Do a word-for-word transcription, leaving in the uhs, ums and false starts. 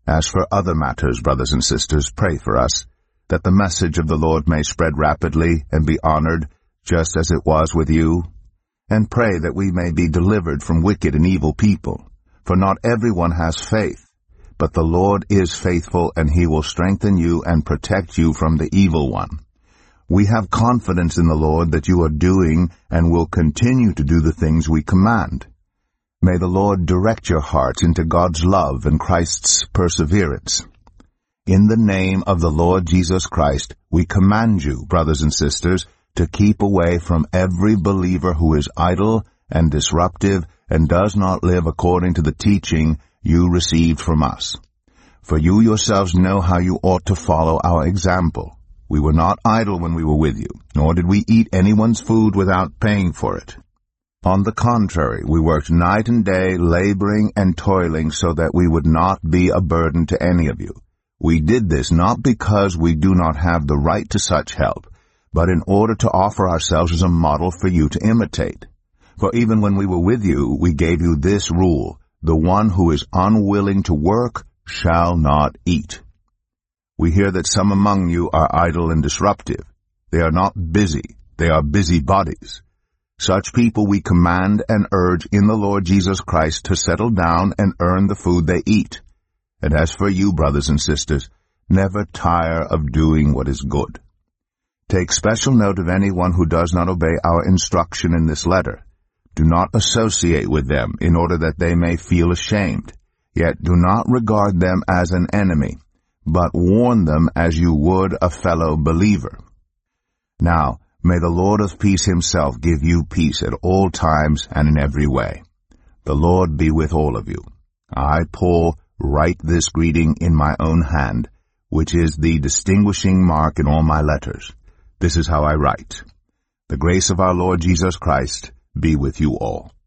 As for other matters, brothers and sisters, pray for us, that the message of the Lord may spread rapidly and be honored, just as it was with you. And pray that we may be delivered from wicked and evil people. For not everyone has faith, but the Lord is faithful, and he will strengthen you and protect you from the evil one. We have confidence in the Lord that you are doing and will continue to do the things we command. May the Lord direct your hearts into God's love and Christ's perseverance. In the name of the Lord Jesus Christ, we command you, brothers and sisters, to keep away from every believer who is idle and disruptive and does not live according to the teaching you received from us. For you yourselves know how you ought to follow our example. We were not idle when we were with you, nor did we eat anyone's food without paying for it. On the contrary, we worked night and day, laboring and toiling so that we would not be a burden to any of you. We did this not because we do not have the right to such help, but in order to offer ourselves as a model for you to imitate. For even when we were with you, we gave you this rule: the one who is unwilling to work shall not eat. We hear that some among you are idle and disruptive. They are not busy, they are busybodies. Such people we command and urge in the Lord Jesus Christ to settle down and earn the food they eat. And as for you, brothers and sisters, never tire of doing what is good. Take special note of anyone who does not obey our instruction in this letter. Do not associate with them in order that they may feel ashamed. Yet do not regard them as an enemy, but warn them as you would a fellow believer. Now, may the Lord of peace himself give you peace at all times and in every way. The Lord be with all of you. I, Paul, write this greeting in my own hand, which is the distinguishing mark in all my letters. This is how I write. The grace of our Lord Jesus Christ be with you all.